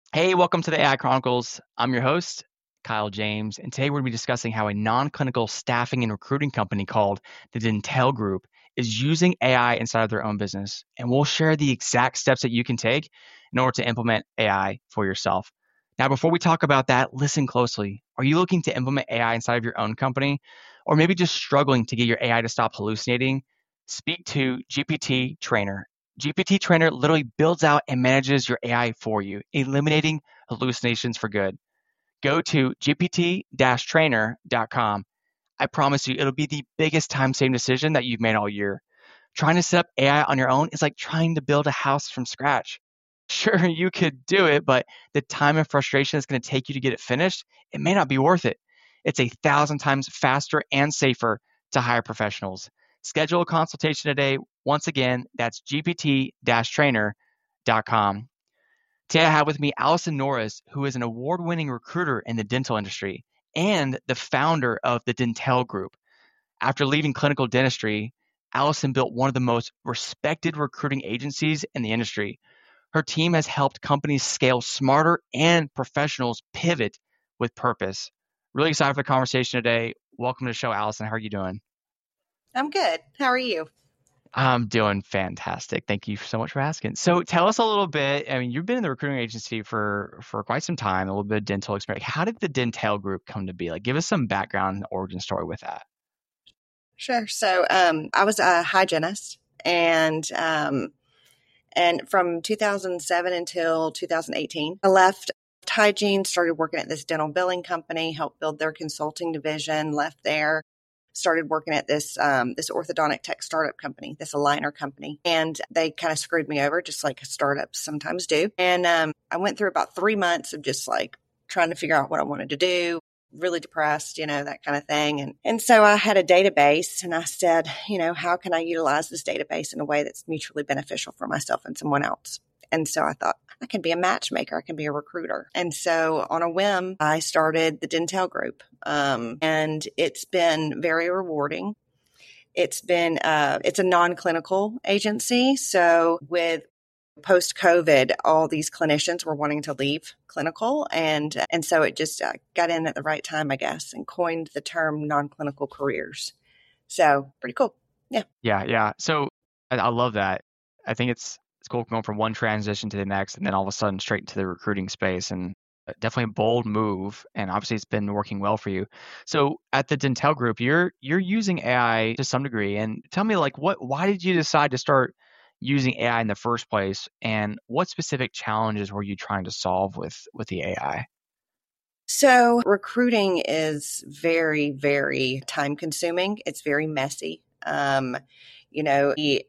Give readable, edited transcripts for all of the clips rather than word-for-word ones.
Hey, welcome to the AI Chronicles. I'm your host, Kyle James, and today we're going to be discussing how a non-clinical staffing and recruiting company called the Dentel Group is using AI inside of their own business. And we'll share the exact steps that you can take in order to implement AI for yourself. Now, before we talk about that, listen closely. Are you looking to implement AI inside of your own company, or maybe just struggling to get your AI to stop hallucinating? Speak to GPT Trainer. GPT Trainer literally builds out and manages your AI for you, eliminating hallucinations for good. Go to gpt-trainer.com. I promise you, it'll be the biggest time saving decision that you've made all year. Trying to set up AI on your own is like trying to build a house from scratch. Sure, you could do it, but the time and frustration it's going to take you to get it finished, it may not be worth it. It's 1,000 times faster and safer to hire professionals. Schedule a consultation today. Once again, that's gpt-trainer.com. Today I have with me Allison Norris, who is an award-winning recruiter in the dental industry and the founder of the Dentel Group. After leaving clinical dentistry, Allison built one of the most respected recruiting agencies in the industry. Her team has helped companies scale smarter and professionals pivot with purpose. Really excited for the conversation today. Welcome to the show, Allison. How are you doing? I'm good. How are you? I'm doing fantastic. Thank you so much for asking. So tell us a little bit. I mean, you've been in the recruiting agency for quite some time, a little bit of dental experience. How did the Dental Group come to be? Like, give us some background and origin story with that. Sure. So, I was a hygienist, and from 2007 until 2018, I left hygiene, started working at this dental billing company, helped build their consulting division, left there, started working at this orthodontic tech startup company, this aligner company, and they kind of screwed me over, just like startups sometimes do. And I went through about 3 months of just like trying to figure out what I wanted to do. Really depressed, that kind of thing. And so I had a database and I said, how can I utilize this database in a way that's mutually beneficial for myself and someone else? And so I thought, I can be a matchmaker. I can be a recruiter. And so on a whim, I started the Dentel Group. And it's been very rewarding. It's a non-clinical agency. So with post COVID, all these clinicians were wanting to leave clinical. And so it just got in at the right time, I guess, and coined the term non-clinical careers. So pretty cool. Yeah. Yeah. So I love that. I think it's cool going from one transition to the next, and then all of a sudden straight into the recruiting space, and definitely a bold move. And obviously, it's been working well for you. So at the Dentel Group, you're using AI to some degree. And tell me, like, why did you decide to start using AI in the first place, and what specific challenges were you trying to solve with the AI? So recruiting is very, very time consuming. It's very messy. You know, you,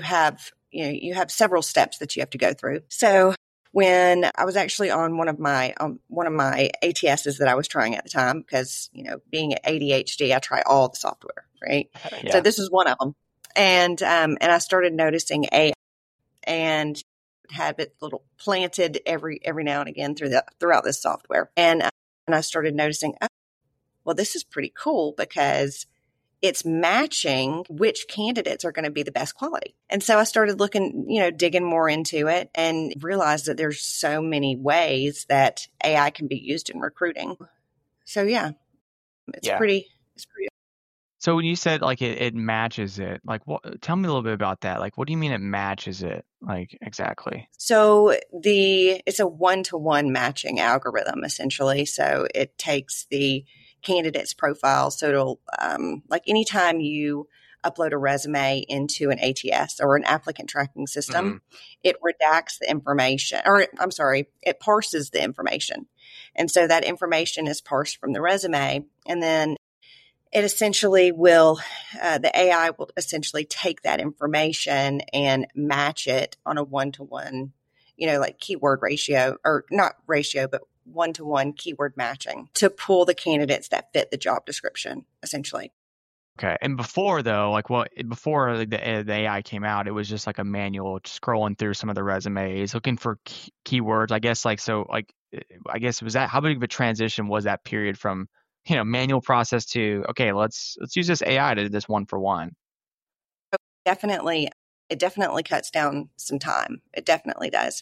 you have several steps that you have to go through. So when I was actually on one of my ATSs that I was trying at the time, because being at ADHD, I try all the software, right? So Yeah. this was one of them, and I started noticing AI and had it little planted every now and again throughout this software, and I started noticing, oh, well, this is pretty cool because it's matching which candidates are going to be the best quality. And so I started looking, digging more into it and realized that there's so many ways that AI can be used in recruiting. So yeah, it's Yeah. pretty. So when you said like it matches it, like tell me a little bit about that. Like what do you mean it matches it? Like exactly. So it's a one-to-one matching algorithm essentially. So it takes the candidate's profile. So it'll, like anytime you upload a resume into an ATS or an applicant tracking Hmm. system, it redacts the information, or I'm sorry, it parses the information. And so that information is parsed from the resume, and then it essentially will, the AI will essentially take that information and match it on a one-to-one, like keyword ratio, or not ratio, but one-to-one keyword matching to pull the candidates that fit the job description, essentially. Okay. And before though, like before like, the AI came out, it was just like a manual scrolling through some of the resumes, looking for keywords. I guess like so like I guess was that how big of a transition was that period from manual process to okay, let's use this AI to do this one for one. Definitely, it definitely cuts down some time. It definitely does.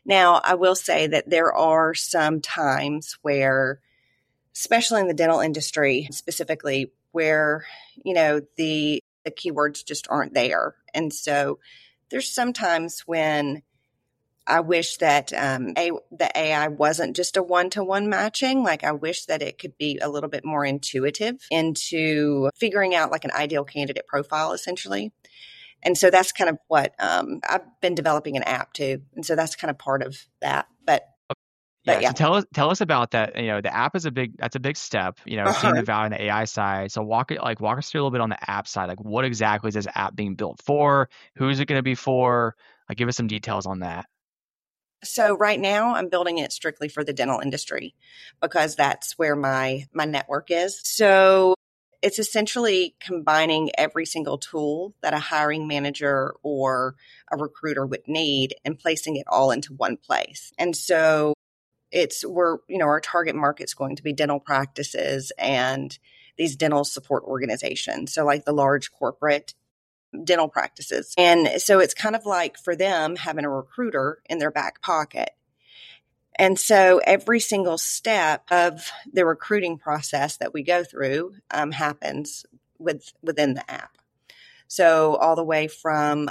Now, I will say that there are some times where, especially in the dental industry specifically, where, the keywords just aren't there. And so there's sometimes when I wish that the AI wasn't just a one-to-one matching. Like I wish that it could be a little bit more intuitive into figuring out like an ideal candidate profile, essentially. And so that's kind of what I've been developing an app too, and so that's kind of part of that. But Yeah, so yeah, tell us about that. The app is that's a big step, seeing the uh-huh. value on the AI side. So walk us through a little bit on the app side. Like what exactly is this app being built for? Who is it going to be for? Like give us some details on that. So right now I'm building it strictly for the dental industry because that's where my network is. So it's essentially combining every single tool that a hiring manager or a recruiter would need and placing it all into one place. And so our target market's going to be dental practices and these dental support organizations. So like the large corporate dental practices. And so it's kind of like for them having a recruiter in their back pocket. And so every single step of the recruiting process that we go through happens within the app. So all the way from,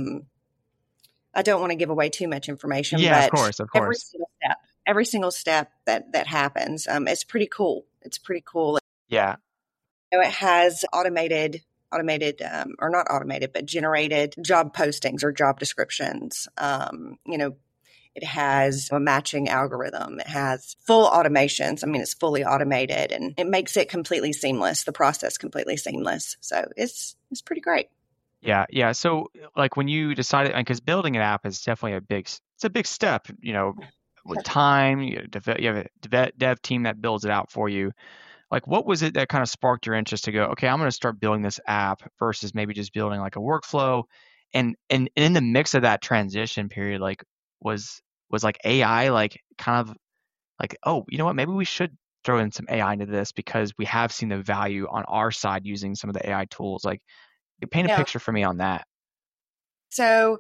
I don't want to give away too much information, Yeah, of but course, of course. every single step that happens, it's pretty cool. It's pretty cool. Yeah. It has or not automated, but generated job postings or job descriptions. It has a matching algorithm. It has full automations. I mean, it's fully automated and it makes it completely seamless, the process completely seamless. So it's pretty great. Yeah, yeah. So like when you decided, because building an app is definitely it's a big step, with time, you have a dev team that builds it out for you. Like what was it that kind of sparked your interest to go, okay, I'm going to start building this app versus maybe just building like a workflow. And in the mix of that transition period, like was like AI like kind of like, oh, you know what, maybe we should throw in some AI into this because we have seen the value on our side using some of the AI tools. Like paint a Yeah. picture for me on that. So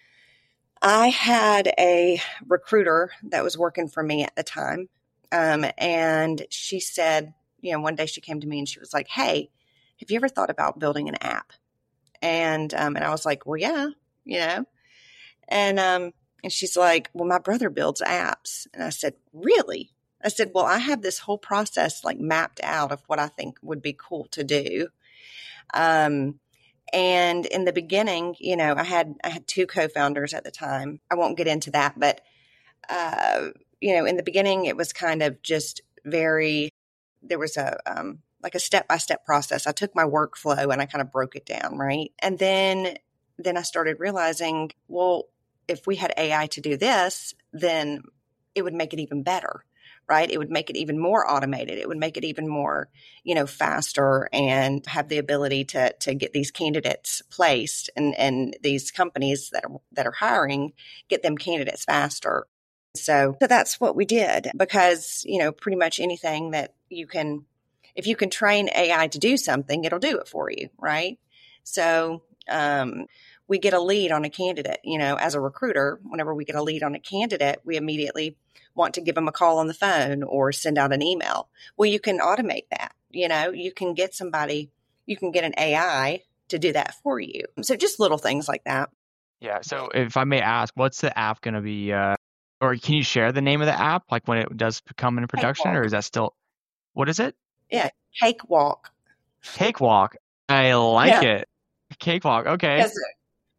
I had a recruiter that was working for me at the time. And she said, one day she came to me and she was like, "Hey, have you ever thought about building an app?" And I was like, "Well, yeah, you know." And and she's like, "Well, my brother builds apps." And I said, "Really?" I said, "Well, I have this whole process like mapped out of what I think would be cool to do." Um, and in the beginning, I had two co-founders at the time. I won't get into that, but uh, in the beginning, it was kind of just very. There was a like a step-by-step process. I took my workflow and I kind of broke it down, right? And then I started realizing, well, if we had AI to do this, then it would make it even better, right? It would make it even more automated. It would make it even more, faster and have the ability to get these candidates placed and these companies that are hiring, get them candidates faster. So that's what we did because, pretty much anything that if you can train AI to do something, it'll do it for you, right? So, we get a lead on a candidate, as a recruiter, whenever we get a lead on a candidate, we immediately want to give them a call on the phone or send out an email. Well, you can automate that. You can get an AI to do that for you. So just little things like that. Yeah. So if I may ask, what's the app going to be, or can you share the name of the app, like when it does come into production, or Cakewalk. is that still, what is it? Yeah. Cakewalk. Cakewalk. I like Yeah. it. Cakewalk. Okay. Because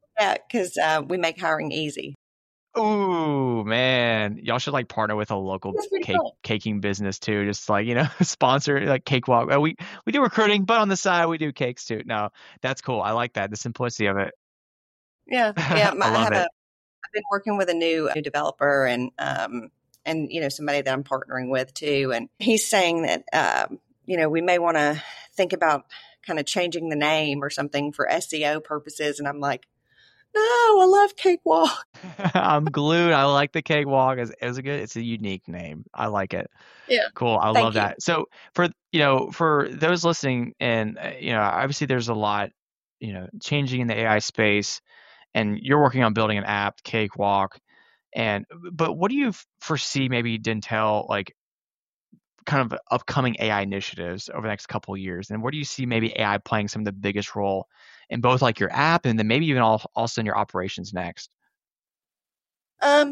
we make hiring easy. Ooh, man. Y'all should like partner with a local That's pretty cool. caking business too. Just like, sponsor like Cakewalk. We do recruiting, but on the side we do cakes too. No, that's cool. I like that. The simplicity of it. Yeah. Yeah. I love it. I've been working with a new developer and somebody that I'm partnering with too. And he's saying that, we may want to think about kind of changing the name or something for SEO purposes. And I'm like, no, I love Cakewalk. I'm glued. I like the cakewalk. It's a unique name. I like it. Yeah. Cool. I love Thank you. that. So for those listening and obviously there's a lot, changing in the AI space and you're working on building an app, Cakewalk. And but what do you foresee maybe Dentel like kind of upcoming AI initiatives over the next couple of years? And where do you see maybe AI playing some of the biggest role in both like your app and then maybe even also in your operations next? Um,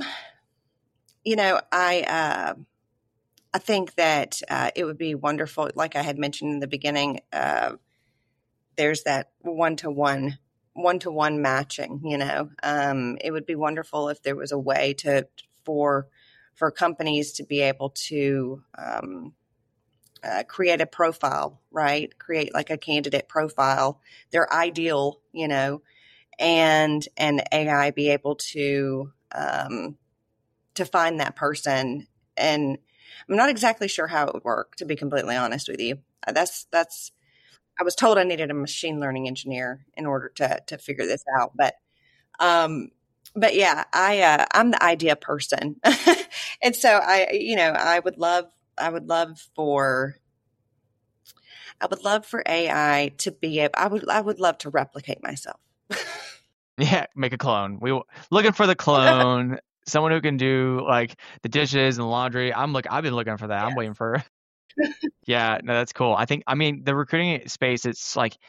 I think that it would be wonderful, like I had mentioned in the beginning. There's that one-to-one matching. It would be wonderful if there was a way for for companies to be able to create a profile, right? Create like a candidate profile, their ideal, and AI be able to find that person. And I'm not exactly sure how it would work, to be completely honest with you. That's I was told I needed a machine learning engineer in order to figure this out, um, but yeah, I'm the idea person, and so I would love for AI to be able. I would love to replicate myself. Yeah, make a clone. Looking for the clone, someone who can do like the dishes and laundry. I've been looking for that. I'm Yeah, waiting for. Yeah, no, that's cool. I mean, the recruiting space, it's like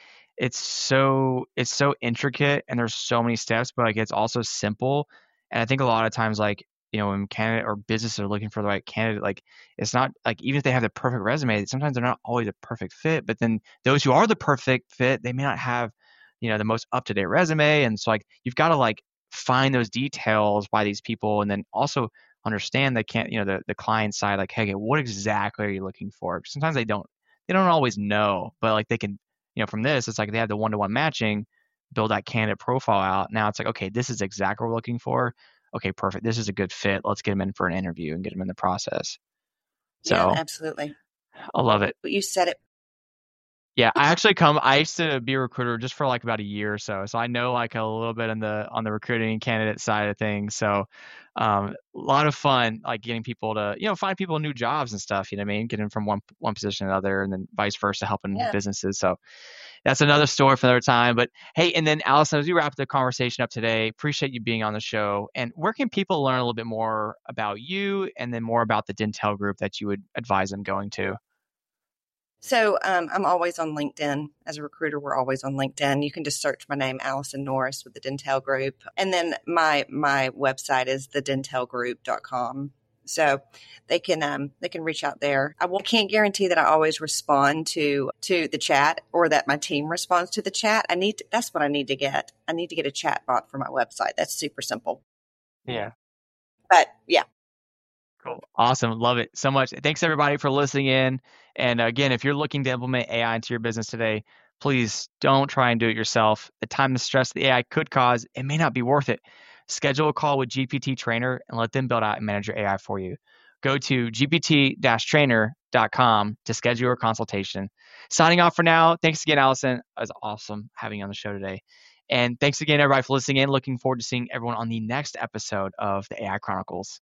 it's so intricate and there's so many steps, but like it's also simple. And I think a lot of times like, when candidate or businesses are looking for the right candidate, like it's not like even if they have the perfect resume, sometimes they're not always a perfect fit. But then those who are the perfect fit, they may not have, the most up-to-date resume. And so like you've got to like find those details by these people and then also understand the can't the client side like, hey, what exactly are you looking for? Sometimes they don't always know, but like they can, from this it's like they have the one-to-one matching, build that candidate profile out. Now it's like, okay, this is exactly what we're looking for. Okay, perfect, this is a good fit, let's get them in for an interview and get them in the process. yeah, So absolutely. I love it. But you said it. Yeah, I used to be a recruiter just for like about a year or so. So I know like a little bit on the recruiting and candidate side of things. So a lot of fun like getting people to, find people new jobs and stuff, you know what I mean? Getting from one position to another and then vice versa, helping Yeah. businesses. So that's another story for another time. But hey, and then Allison, as we wrap the conversation up today, appreciate you being on the show. And where can people learn a little bit more about you and then more about the Dentel group that you would advise them going to? So I'm always on LinkedIn. As a recruiter, we're always on LinkedIn. You can just search my name, Allison Norris, with the Dentel Group. And then my website is thedentelgroup.com. So they can reach out there. Can't guarantee that I always respond to the chat or that my team responds to the chat. That's what I need to get. I need to get a chat bot for my website. That's super simple. Yeah. But yeah. Cool. Awesome. Love it so much. Thanks everybody for listening in. And again, if you're looking to implement AI into your business today, please don't try and do it yourself. The time and stress the AI could cause, it may not be worth it. Schedule a call with GPT Trainer and let them build out and manage your AI for you. Go to gpt-trainer.com to schedule your consultation. Signing off for now. Thanks again, Allison. It was awesome having you on the show today. And thanks again, everybody, for listening in. Looking forward to seeing everyone on the next episode of the AI Chronicles.